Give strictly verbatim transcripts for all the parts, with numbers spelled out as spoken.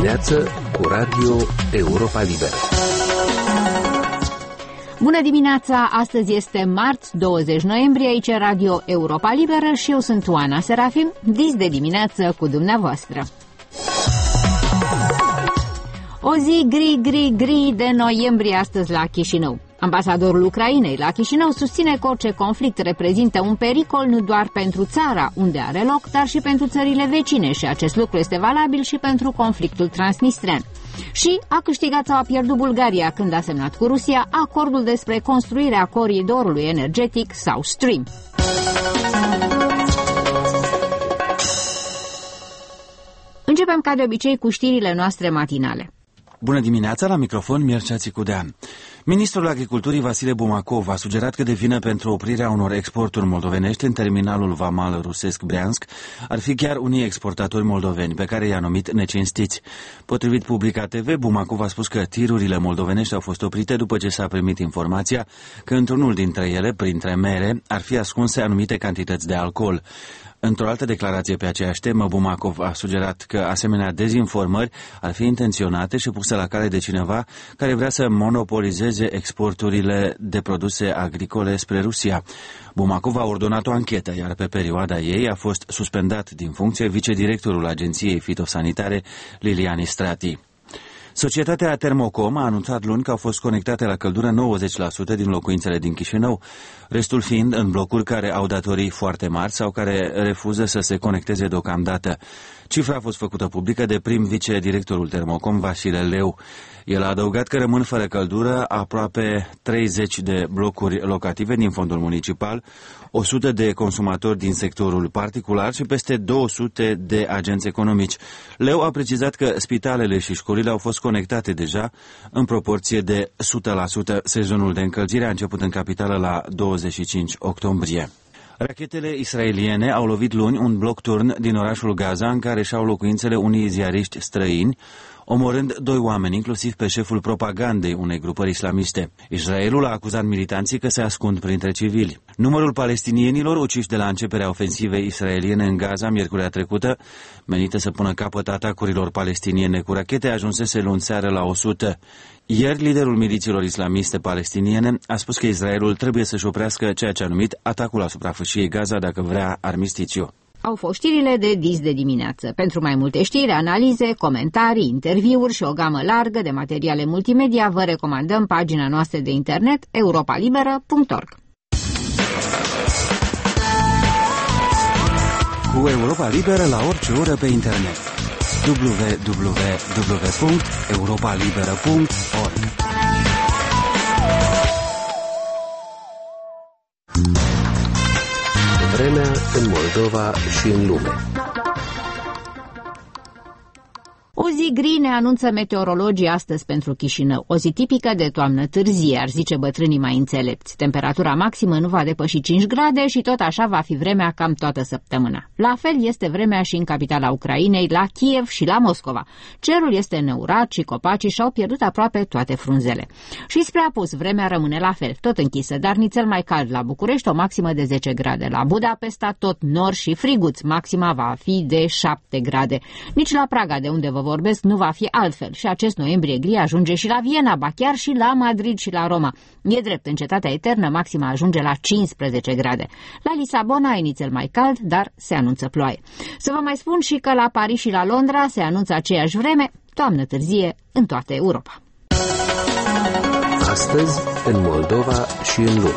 dimineață cu Radio Europa Liberă. Bună dimineața! Astăzi este marți, douăzeci noiembrie, aici Radio Europa Liberă și eu sunt Oana Serafim, dis de dimineață cu dumneavoastră. O zi gri, gri, gri de noiembrie astăzi la Chișinău. Ambasadorul Ucrainei la Chișinău susține că orice conflict reprezintă un pericol nu doar pentru țara unde are loc, dar și pentru țările vecine și acest lucru este valabil și pentru conflictul transnistrean. Și a câștigat sau a pierdut Bulgaria când a semnat cu Rusia acordul despre construirea coridorului energetic South Stream. Începem ca de obicei cu știrile noastre matinale. Bună dimineața, la microfon Mircea Țicudean. Ministrul Agriculturii Vasile Bumacov a sugerat că de vină pentru oprirea unor exporturi moldovenești în terminalul vamal rusesc Briansk ar fi chiar unii exportatori moldoveni, pe care i-a numit necinstiți. Potrivit Publica T V, Bumacov a spus că tirurile moldovenești au fost oprite după ce s-a primit informația că într-unul dintre ele, printre mere, ar fi ascunse anumite cantități de alcool. Într-o altă declarație pe aceeași temă, Bumacov a sugerat că asemenea dezinformări ar fi intenționate și puse la cale de cineva care vrea să monopolizeze exporturile de produse agricole spre Rusia. Bumacov a ordonat o anchetă, iar pe perioada ei a fost suspendat din funcție vicedirectorul Agenției Fitosanitare Lilian Istrati. Societatea Termocom a anunțat luni că au fost conectate la căldură nouăzeci la sută din locuințele din Chișinău, restul fiind în blocuri care au datorii foarte mari sau care refuză să se conecteze deocamdată. Cifra a fost făcută publică de prim vicedirectorul Termocom, Vasile Leu. El a adăugat că rămân fără căldură aproape treizeci de blocuri locative din fondul municipal, o sută de consumatori din sectorul particular și peste două sute de agenți economici. Leu a precizat că spitalele și școlile au fost conectate deja în proporție de o sută la sută. Sezonul de încălzire a început în capitală la douăzeci și cinci octombrie. Rachetele israeliene au lovit luni un bloc turn din orașul Gaza în care și-au locuințele unii ziariști străini, omorând doi oameni, inclusiv pe șeful propagandei unei grupări islamiste. Israelul a acuzat militanții că se ascund printre civili. Numărul palestinienilor uciși de la începerea ofensivei israeliene în Gaza miercurea trecută, menită să pună capăt atacurilor palestiniene cu rachete, ajunsese luni seară la o sută. Ieri, liderul milițiilor islamiste palestiniene a spus că Israelul trebuie să-și oprească ceea ce a numit atacul asupra fâșiei Gaza dacă vrea armistițiu. Au fost știrile de dis de dimineață. Pentru mai multe știri, analize, comentarii, interviuri și o gamă largă de materiale multimedia, vă recomandăm pagina noastră de internet europa liberă punct org. Cu Europa Liberă la orice oră pe internet. w w w punct europa liberă punct org. Vremea în Moldova și în lume. O zi gri ne anunță meteorologii astăzi pentru Chișinău. O zi tipică de toamnă târzie, ar zice bătrânii mai înțelepți. Temperatura maximă nu va depăși cinci grade și tot așa va fi vremea cam toată săptămâna. La fel este vremea și în capitala Ucrainei, la Kiev și la Moscova. Cerul este neurat și copacii și-au pierdut aproape toate frunzele. Și spre apus, vremea rămâne la fel, tot închisă, dar nițel mai cald la București, o maximă de zece grade. La Budapesta tot nor și friguț, maxima va fi de șapte grade. Nici la Praga, de unde vă vorbesc, nu va fi altfel și acest noiembrie gri ajunge și la Viena, ba chiar și la Madrid și la Roma. E drept, în cetatea eternă maxima ajunge la cincisprezece grade. La Lisabona e nițel mai cald, dar se anunță ploaie. Să vă mai spun și că la Paris și la Londra se anunță aceeași vreme, toamnă târzie în toată Europa. Astăzi, în Moldova și în lume.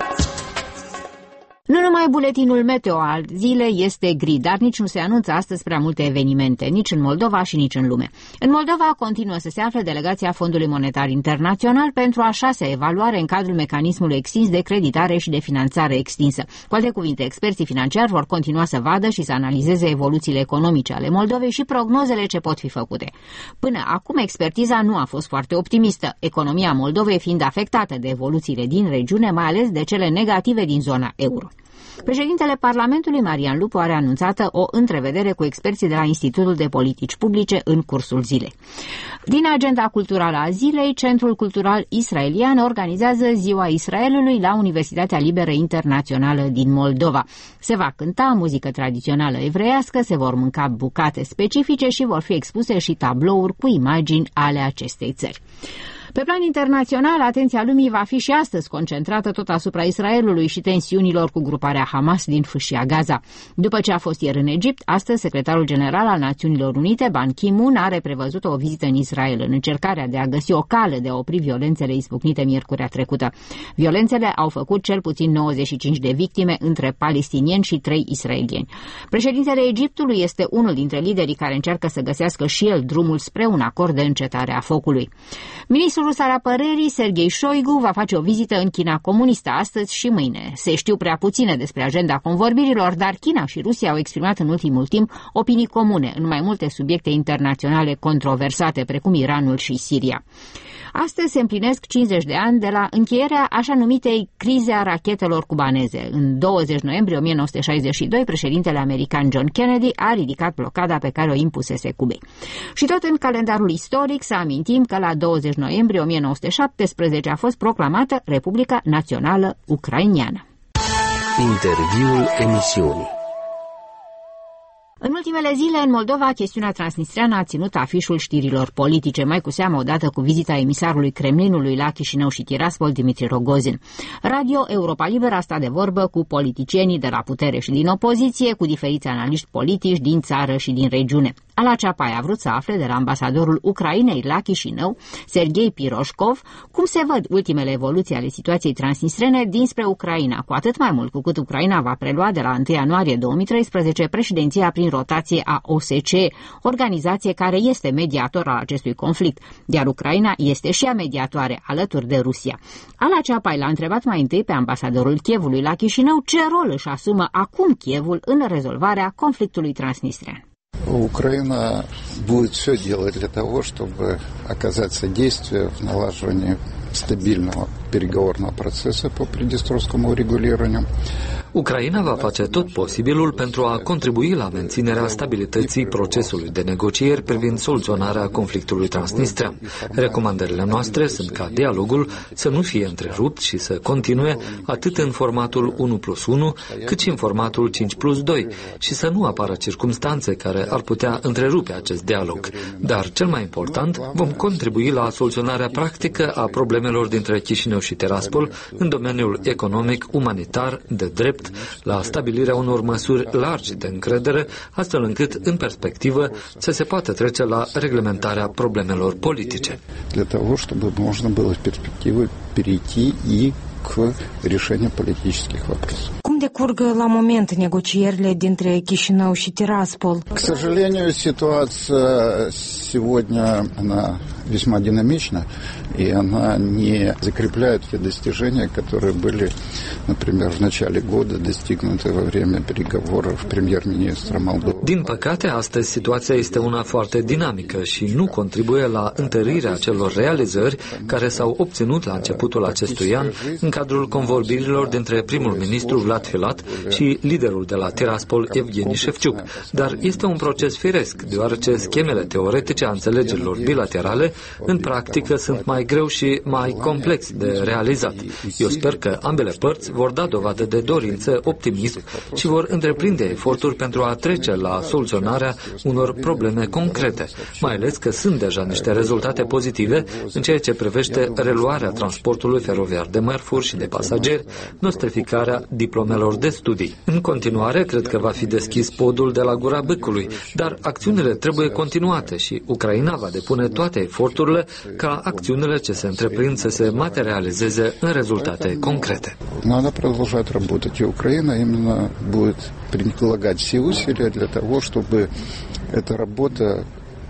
Nu numai buletinul meteo al zilei este gri, dar nici nu se anunță astăzi prea multe evenimente, nici în Moldova și nici în lume. În Moldova continuă să se afle delegația Fondului Monetar Internațional pentru a șasea evaluare în cadrul mecanismului extins de creditare și de finanțare extinsă. Cu alte cuvinte, experții financiari vor continua să vadă și să analizeze evoluțiile economice ale Moldovei și prognozele ce pot fi făcute. Până acum, expertiza nu a fost foarte optimistă, economia Moldovei fiind afectată de evoluțiile din regiune, mai ales de cele negative din zona euro. Președintele Parlamentului, Marian Lupu, are anunțată o întrevedere cu experții de la Institutul de Politici Publice în cursul zilei. Din agenda culturală a zilei, Centrul Cultural Israelian organizează Ziua Israelului la Universitatea Liberă Internațională din Moldova. Se va cânta muzică tradițională evreiască, se vor mânca bucate specifice și vor fi expuse și tablouri cu imagini ale acestei țări. Pe plan internațional, atenția lumii va fi și astăzi concentrată tot asupra Israelului și tensiunilor cu gruparea Hamas din Fâșia Gaza. După ce a fost ieri în Egipt, astăzi secretarul general al Națiunilor Unite, Ban Ki-moon, are prevăzut o vizită în Israel în încercarea de a găsi o cale de a opri violențele izbucnite miercurea trecută. Violențele au făcut cel puțin nouăzeci și cinci de victime între palestinieni și trei israelieni. Președintele Egiptului este unul dintre liderii care încearcă să găsească și el drumul spre un acord de încetare a focului. Ministrul rus al apărării, Sergei Shoigu, va face o vizită în China comunistă astăzi și mâine. Se știu prea puține despre agenda convorbirilor, dar China și Rusia au exprimat în ultimul timp opinii comune în mai multe subiecte internaționale controversate, precum Iranul și Siria. Astăzi se împlinesc cincizeci de ani de la încheierea așa numitei crize a rachetelor cubaneze. În douăzeci noiembrie o mie nouă sute șaizeci și doi, președintele american John Kennedy a ridicat blocada pe care o impusese Cubei. Și tot în calendarul istoric să amintim că la douăzeci noiembrie o mie nouă sute șaptesprezece a fost proclamată Republica Națională Ucraineană. Interviul emisiunii. În ultimele zile, în Moldova, chestiunea transnistreană a ținut afișul știrilor politice, mai cu seamă odată cu vizita emisarului Kremlinului la Chișinău și Tiraspol, Dimitri Rogozin. Radio Europa Liberă a stat de vorbă cu politicienii de la putere și din opoziție, cu diferiți analiști politici din țară și din regiune. Ala Ceapai a vrut să afle de la ambasadorul Ucrainei la Chișinău, Serghei Piroșkov, cum se văd ultimele evoluții ale situației transnistrene dinspre Ucraina, cu atât mai mult cu cât Ucraina va prelua de la întâi ianuarie două mii treisprezece președinția prin rotație a O S C E, organizație care este mediator al acestui conflict, iar Ucraina este și ea mediatoare alături de Rusia. Ala Ceapai l-a întrebat mai întâi pe ambasadorul Kievului la Chișinău ce rol își asumă acum Kievul în rezolvarea conflictului transnistrean. Украина будет все делать для того, чтобы оказать содействие в налаживании стабильного переговорного процесса по приднестровскому урегулированию. Ucraina va face tot posibilul pentru a contribui la menținerea stabilității procesului de negocieri privind soluționarea conflictului transnistrean. Recomandările noastre sunt ca dialogul să nu fie întrerupt și să continue atât în formatul unu plus unu, cât și în formatul cinci plus doi și să nu apară circumstanțe care ar putea întrerupe acest dialog. Dar, cel mai important, vom contribui la soluționarea practică a problemelor dintre Chișinău și Tiraspol în domeniul economic, umanitar, de drept, la stabilirea unor măsuri largi de încredere, astfel încât, în perspectivă, să se poată trece la reglementarea problemelor politice. Для того, чтобы можно было в перспективе перейти и к решению политических вопросов. Cum decurg la moment negocierile dintre Chișinău și Tiraspol? К сожалению, ситуация сегодня она весьма динамична, и она не закрепляет те достижения, которые были, например, в начале года достигнуты во время переговоров премьер-министра Молдовы. Din păcate, astăzi situația este una foarte dinamică și nu contribuie la întărirea celor realizări care s-au obținut la începutul acestui an în cadrul convorbirilor dintre primul ministru Vlad Filat și liderul de la Tiraspol, Evgeni Șefciuc. Dar este un proces firesc, deoarece schemele teoretice a înțelegerilor bilaterale în practică sunt mai greu și mai complex de realizat. Eu sper că ambele părți vor da dovadă de dorință, optimism și vor întreprinde eforturi pentru a trece la soluționarea unor probleme concrete, mai ales că sunt deja niște rezultate pozitive în ceea ce privește reluarea transportului feroviar de mărfuri și de pasageri, nostrificarea diplomelor de studii. În continuare, cred că va fi deschis podul de la Gura Bâcului, dar acțiunile trebuie continuate și Ucraina va depune toate eforturile ca acțiunile ce se întreprind să se materializeze în rezultate concrete. Надо продолжать работать, и Украина именно будет прилагать все усилия для того, чтобы эта работа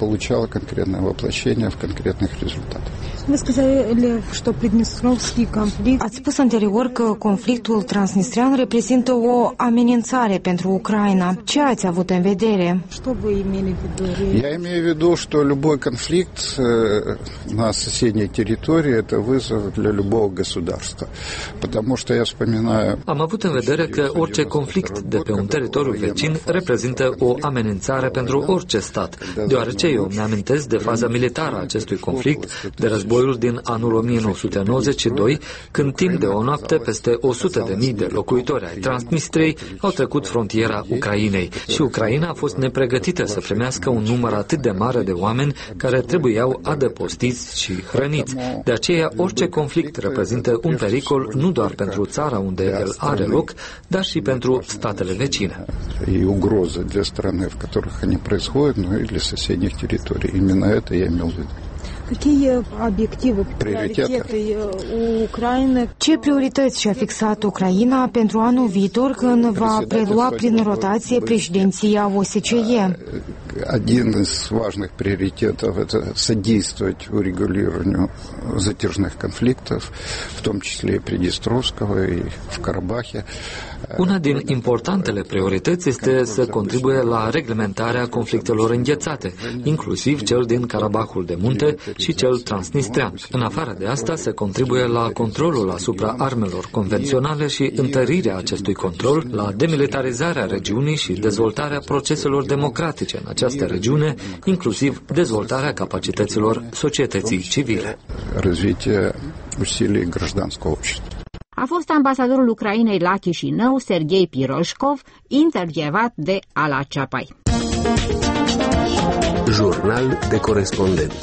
получало конкретное воплощение в конкретных результатах. Вы сказали, что Приднестровский конфликт... Ați spus anterior că conflictul transnistrian reprezintă o amenințare pentru Ucraina. Ce ați avut în vedere? Что вы имели в виду? Я имею в виду, что любой конфликт на соседней территории – это вызов для любого государства. Потому что я вспоминаю... Am avut în vedere că orice conflict de pe un teritoriu vecin reprezintă o amenințare pentru orice stat, deoarece eu mi-amintesc de faza militară a acestui conflict, de războiul din anul o mie nouă sute nouăzeci și doi, când timp de o noapte peste o sută de mii de locuitori ai Transnistriei au trecut frontiera Ucrainei și Ucraina a fost nepregătită să primească un număr atât de mare de oameni care trebuiau adăpostiți și hrăniți. De aceea, orice conflict reprezintă un pericol nu doar pentru țara unde el are loc, dar și pentru statele vecine. И угроза для страны, в которых они происходят, но и для соседних территорий. Именно это я имел в виду. Какие объективы, приоритеты у Украины? Ce priorități și-a fixat Ucraina pentru anul viitor când va prelua prin rotație președinția O S C E? Один из важных приоритетов – это содействовать урегулированию затяжных конфликтов, в том числе и Приднестровского, и в Карабахе. Una din importantele priorități este să contribuie la reglementarea conflictelor înghețate, inclusiv cel din Karabahul de Munte și cel transnistrian. În afară de asta, se contribuie la controlul asupra armelor convenționale și întărirea acestui control, la demilitarizarea regiunii și dezvoltarea proceselor democratice în această regiune, inclusiv dezvoltarea capacităților societății civile. A fost ambasadorul Ucrainei la Chișinău, Serghei Piroșkov, intervievat de Ala Ceapai. Jurnal de corespondent.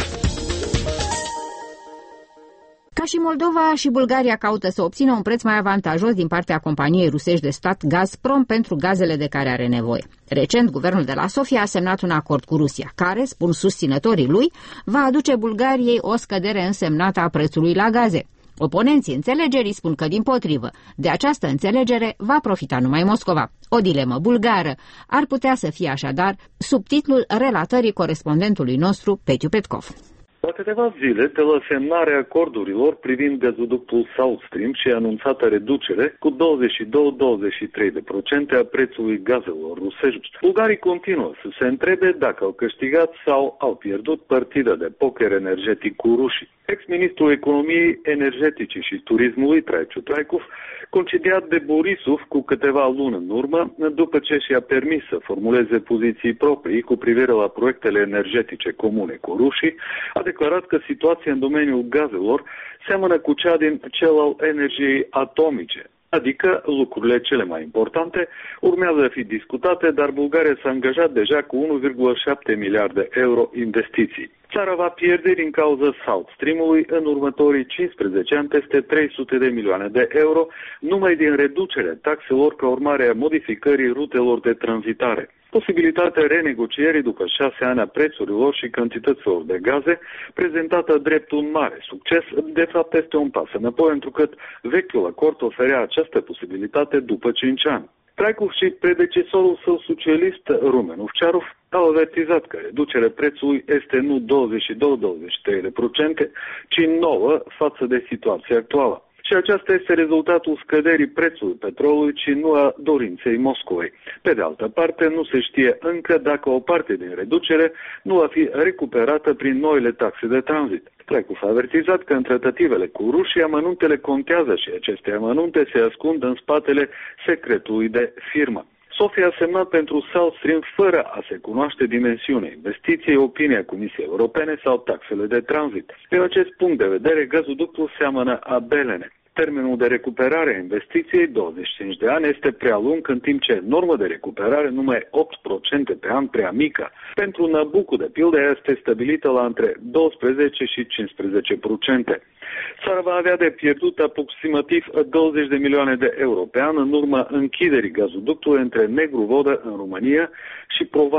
Ca și Moldova, și Bulgaria caută să obțină un preț mai avantajos din partea companiei rusești de stat Gazprom pentru gazele de care are nevoie. Recent, guvernul de la Sofia a semnat un acord cu Rusia, care, spun susținătorii lui, va aduce Bulgariei o scădere însemnată a prețului la gaze. Oponenții înțelegerii spun că, dimpotrivă, de această înțelegere va profita numai Moscova. O dilemă bulgară ar putea să fie așadar subtitlul relatării corespondentului nostru, Petiu Petkov. La câteva zile de la semnarea acordurilor privind gazoductul South Stream și anunțată reducere cu douăzeci și doi - douăzeci și trei la sută a prețului gazelor rusești, bulgarii continuă să se întrebe dacă au câștigat sau au pierdut partida de poker energetic cu rușii. Ex-ministrul economiei energetice și turismului, Traičiu Traikov, concediat de Borisov cu câteva luni în urmă, după ce și-a permis să formuleze poziții proprii cu privire la proiectele energetice comune cu rușii, a declarat că situația în domeniul gazelor seamănă cu cea din cel al energiei atomice. Adică lucrurile cele mai importante urmează a fi discutate, dar Bulgaria s-a angajat deja cu unu virgulă șapte miliarde euro investiții. Țara va pierde din cauza South Stream-ului în următorii cincisprezece ani peste trei sute de milioane de euro, numai din reducerea taxelor ca urmare a modificării rutelor de tranzitare. Posibilitatea renegocierii după șase ani a prețurilor și cantităților de gaze, prezentată drept un mare succes, de fapt este un pas înapoi, întrucât vechiul acord oferea această posibilitate după cinci ani. Traikov și predecesorul său socialist, Rumen Ovčarov, au avertizat că reducerea prețului este nu douăzeci și doi - douăzeci și trei la sută, ci nouă față de situația actuală. Și aceasta este rezultatul scăderii prețului petrolului, ci nu a dorinței Moscovei. Pe de altă parte, nu se știe încă dacă o parte din reducere nu va fi recuperată prin noile taxe de tranzit. Traikov a avertizat că în tratativele cu rușii amănuntele contează și aceste amănunte se ascund în spatele secretului de firmă. Sofia a semnat pentru South Stream fără a se cunoaște dimensiunea investiției, opinia Comisiei Europene sau taxele de tranzit. Din acest punct de vedere, gazoductul seamănă a belene. Termenul de recuperare a investiției, douăzeci și cinci de ani, este prea lung, în timp ce normă de recuperare numai opt la sută pe an prea mică. Pentru Nabucco, de pildă, este stabilită la între doisprezece și cincisprezece la sută. Țara va avea de pierdut aproximativ douăzeci de milioane de euro pe an în urma închiderii gazoductului între Negru Vodă în România și Provadia.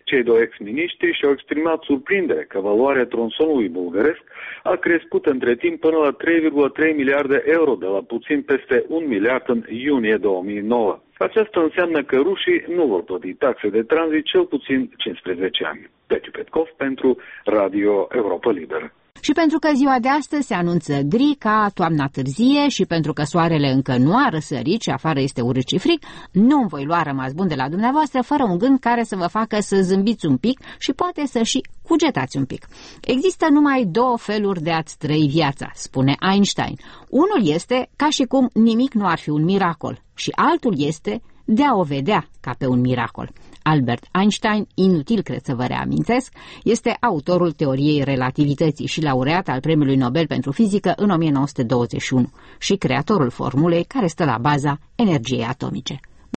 Cei doi ex-miniștri și-au exprimat surprindere că valoarea tronsonului bulgăresc a crescut între timp până la trei virgulă trei miliarde de euro, de la puțin peste un miliard în iunie două mii nouă. Aceasta înseamnă că rușii nu vor plăti taxe de tranzit cel puțin cincisprezece ani. Petiu Petkov pentru Radio Europa Liberă. Și pentru că ziua de astăzi se anunță gri ca toamna târzie și pentru că soarele încă nu a răsărit și afară este urât și frig, nu voi lua rămas bun de la dumneavoastră fără un gând care să vă facă să zâmbiți un pic și poate să și cugetați un pic. Există numai două feluri de a-ți trăi viața, spune Einstein. Unul este ca și cum nimic nu ar fi un miracol și altul este de a o vedea ca pe un miracol. Albert Einstein, inutil cred să vă reamintesc, este autorul teoriei relativității și laureat al Premiului Nobel pentru fizică în o mie nouă sute douăzeci și unu și creatorul formulei care stă la baza energiei atomice.